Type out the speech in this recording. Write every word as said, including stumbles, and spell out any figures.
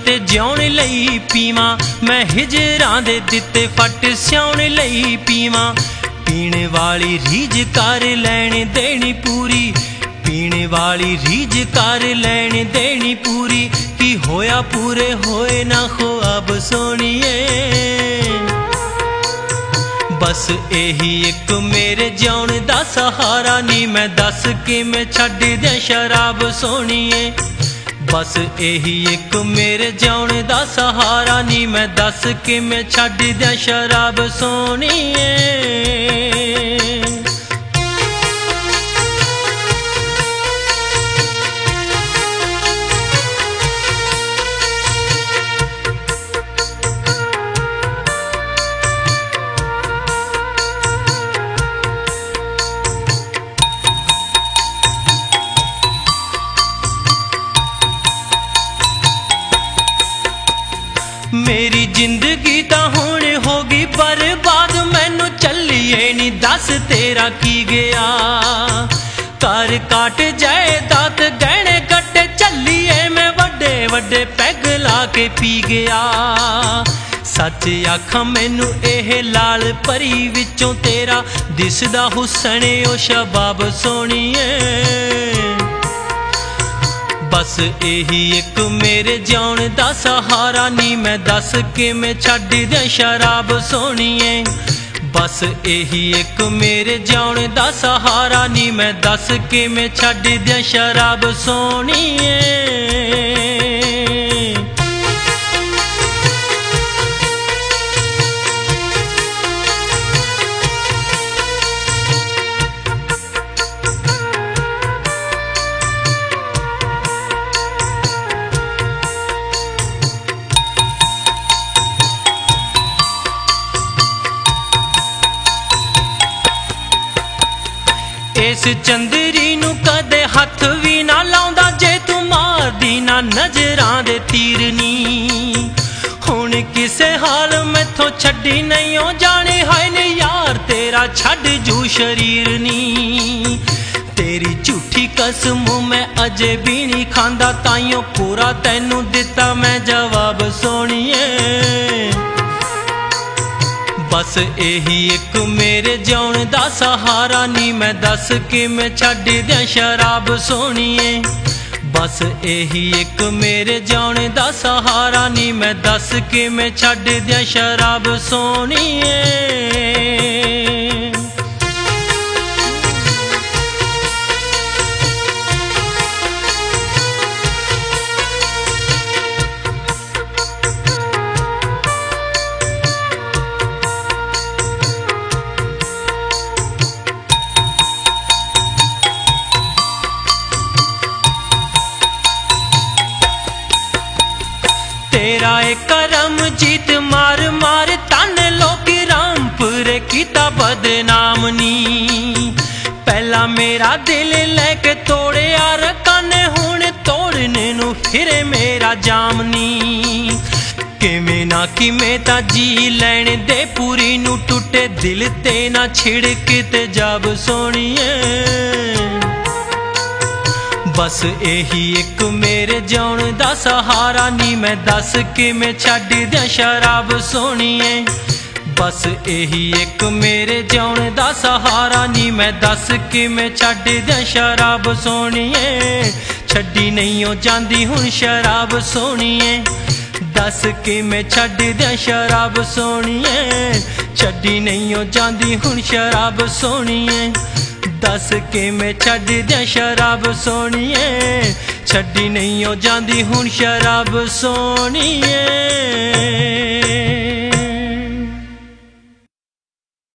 ते जिउण लई पीवां, मैं हिजरां दे दिते फट सिउण लई पीवां। पीने वाली रीझ कर लैण देनी पूरी, पीने वाली रीझ कर लैण देनी पूरी। की होया पूरे होए ना ख्वाब सोनिए, बस यही एक मेरे जिउण दा सहारा नी। मैं दस किवें छड्ड दियां शराब सोनिए, बस यही एक मेरे जिउण दा सहारा नी। मैं दस किवें छड्ड दियां शराब सोनिए। मेरी जिंदगी तां हुण होगी बर्बाद, मैनू चलिए नी दस तेरा की गया। घर काट जायदाद गहने गड्डे चलिए, मैं वड्डे वड्डे पैग ला के पी गया। सच आखां मैनू एह लाल परी विचों तेरा दिसदा हुसन ओ शबाब सोनिए, बस यही एक मेरे जिउण दा सहारा नी। मैं दस किवें छड्ड दियां शराब सोनिए, बस यही एक मेरे जिउण दा सहारा नी। मैं दस किवें छड्ड दियां शराब सोनिए। इस चंदरी नू कदे हथ भी ना लाउंदा, जे तू मारदी ना नजरां दे तीर नी। हुण किसे हाल मैथों छड्डी नहीं ओ जाने, हाय ने यार तेरा छड्ड जू शरीर नी। तेरी झूठी कसम मैं अजे भी नहीं खांदा, ताइयों पूरा तैनू दिता मैं जवाब सोनिए, बस यही एक मेरे जिउण दा सहारा नी। मैं दस किवें छड्ड दियां शराब सोनिए, बस यही एक मेरे जिउण दा सहारा नी। मैं दस किवें छड्ड दियां शराब सोनिए। तेरा एक करम जीत मार मार तन लोकी रामपुरे कीता बदनाम नी। पहला मेरा दिल लेके तोड़े यार कने, हुण तोड़ने नू फिरे मेरा जाम नी। किवें ना किवें तां जी लैण दे पूरी नू, टुटे दिल ते ना छिड़क ते जाब सोनिए, बस यही एक मेरे जिउण दा सहारा नी। मैं दस किवें छड्ड दियां शराब सोनिए, बस यही एक मेरे जिउण दा सहारा नी। मैं दस किवें छड्ड दियां शराब सोनिए। छड्डी नहीं ओ जांदी हुण शराब सोनिए, दस किवें छड्ड दियां शराब सोनिए। छड्डी नहीं ओ जांदी हुण शराब सोनिए, दस किवें छड्ड दियां शराब सोनिए। छड्डी नहीं ओ जांदी हुण शराब सोनिए।